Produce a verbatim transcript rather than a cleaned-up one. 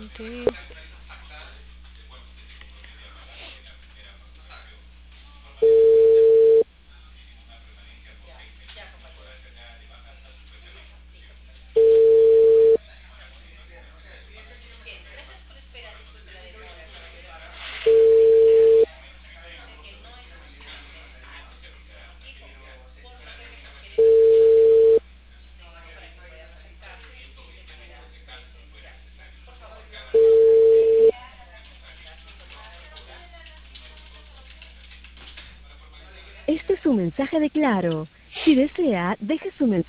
Sí. Este es un mensaje de Claro. Si desea, deje su mensaje.